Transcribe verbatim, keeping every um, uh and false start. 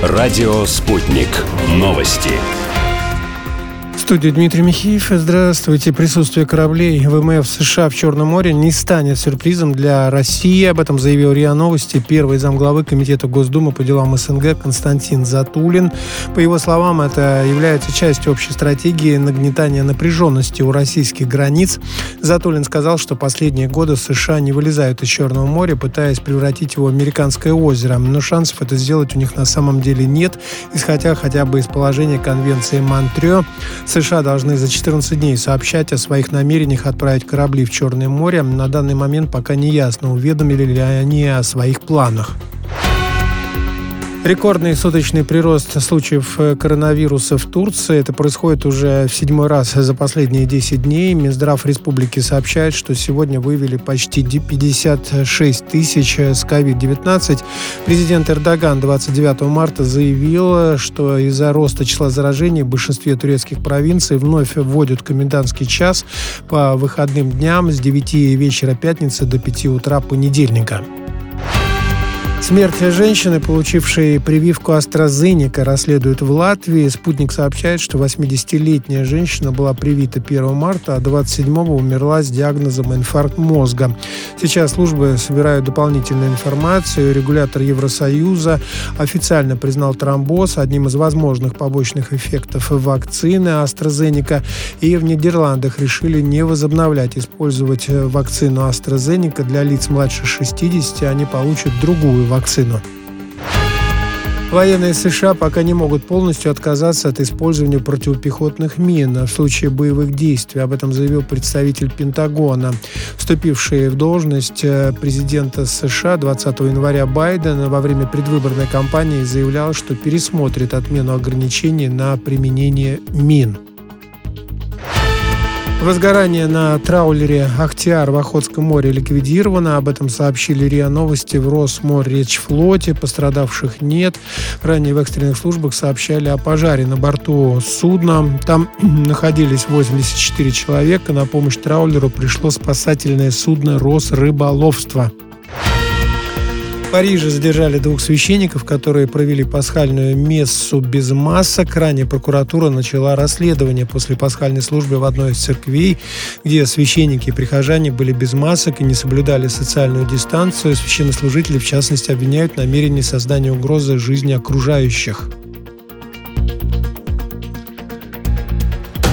Радио «Спутник». Новости. В студии Дмитрий Михеев. Здравствуйте. Присутствие кораблей ВМФ США в Черном море не станет сюрпризом для России. Об этом заявил РИА Новости первый замглавы Комитета Госдумы по делам СНГ Константин Затулин. По его словам, это является частью общей стратегии нагнетания напряженности у российских границ. Затулин сказал, что последние годы США не вылезают из Черного моря, пытаясь превратить его в американское озеро. Но шансов это сделать у них на самом деле нет, исходя хотя бы из положения Конвенции Монтрео. США должны за четырнадцать дней сообщать о своих намерениях отправить корабли в Черное море. На данный момент пока не ясно, уведомили ли они о своих планах. Рекордный суточный прирост случаев коронавируса в Турции. Это происходит уже в седьмой раз за последние десять дней. Минздрав республики сообщает, что сегодня выявили почти пятьдесят шесть тысяч с ковид девятнадцать. Президент Эрдоган двадцать девятого марта заявил, что из-за роста числа заражений в большинстве турецких провинций вновь вводят комендантский час по выходным дням с девяти вечера пятницы до пяти утра понедельника. Смерть женщины, получившей прививку AstraZeneca, расследуют в Латвии. «Спутник» сообщает, что восьмидесятилетняя женщина была привита первого марта, а двадцать седьмого умерла с диагнозом инфаркт мозга. Сейчас службы собирают дополнительную информацию. Регулятор Евросоюза официально признал тромбоз одним из возможных побочных эффектов вакцины AstraZeneca. И в Нидерландах решили не возобновлять использовать вакцину AstraZeneca для лиц младше шестидесяти. Они получат другую вакцину. Военные США пока не могут полностью отказаться от использования противопехотных мин в случае боевых действий. Об этом заявил представитель Пентагона. Вступивший в должность президента США двадцатого января Байден во время предвыборной кампании заявлял, что пересмотрит отмену ограничений на применение мин. Возгорание на траулере «Ахтиар» в Охотском море ликвидировано. Об этом сообщили РИА Новости в Росморречфлоте. Пострадавших нет. Ранее в экстренных службах сообщали о пожаре на борту судна. Там находились восемьдесят четыре человека. На помощь траулеру пришло спасательное судно «Росрыболовство». В Париже задержали двух священников, которые провели пасхальную мессу без масок. Ранее прокуратура начала расследование после пасхальной службы в одной из церквей, где священники и прихожане были без масок и не соблюдали социальную дистанцию. Священнослужители, в частности, обвиняют в намерении создания угрозы жизни окружающих.